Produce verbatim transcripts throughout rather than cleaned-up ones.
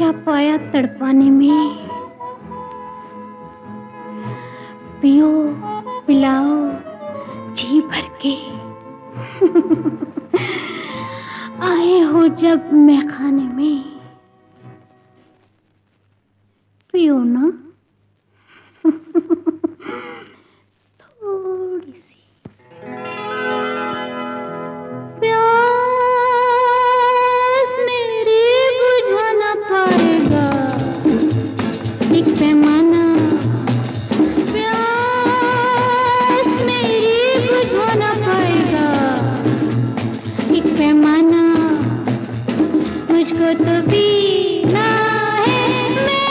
क्या पाया तड़पाने में। पियो पिलाओ जी भर के। आए हो जब मैं खाने में, पियो ना थोड़ी सी। प्यास मेरी बुझा ना पाएगा एक पैमाना। प्यास मेरी बुझा ना पाएगा एक पैमाना। मुझको तो पीना है मैं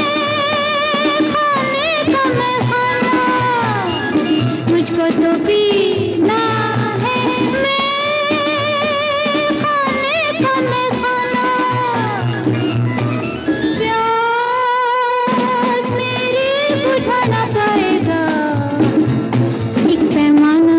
खाने का मैं खाना। मुझको तो पीना है मैं खाने का मैं खाना। प्यास मेरी बुझा ना पाएगा एक पैमाना।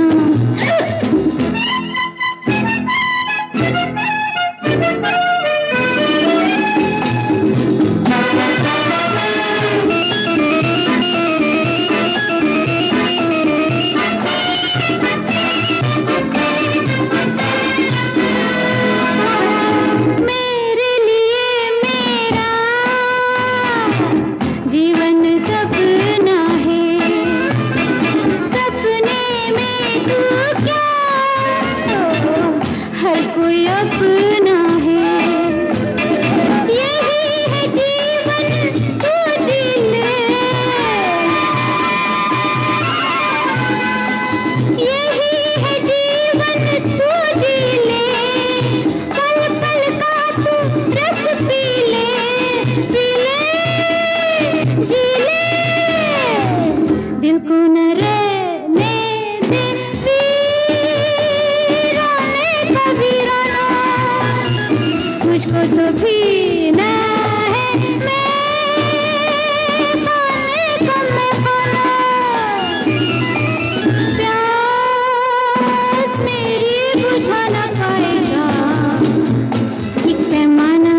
मुझको तो पीना है मैं खाने का मैं खाना। प्यास मेरी बुझा ना पाएगा एक पैमाना।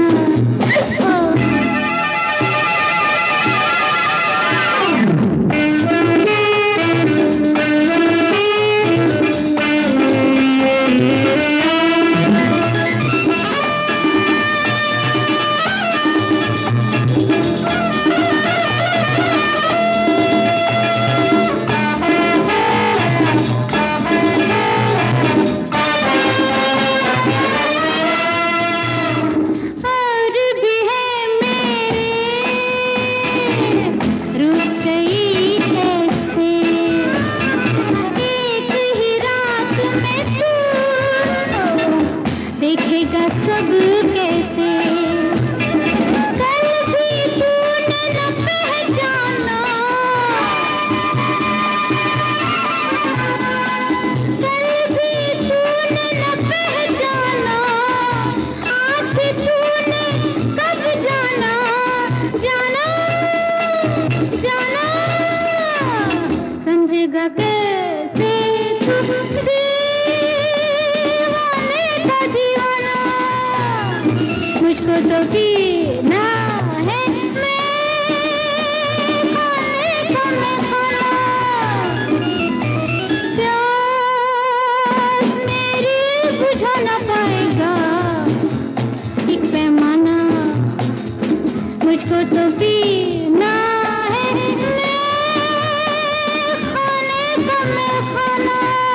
देखेगा सब कैसे कल भी तूने न पहचाना। कल भी तूने न पहचाना। आज भी तूने कब जाना जाना जाना। समझेगा कैसे तू मुझको तो पीना है मैं खाने का मैं खाना। प्यास मेरी बुझा ना पाएगा एक पैमाना। मुझको तो पीना है मैं खाने का मैं खाना।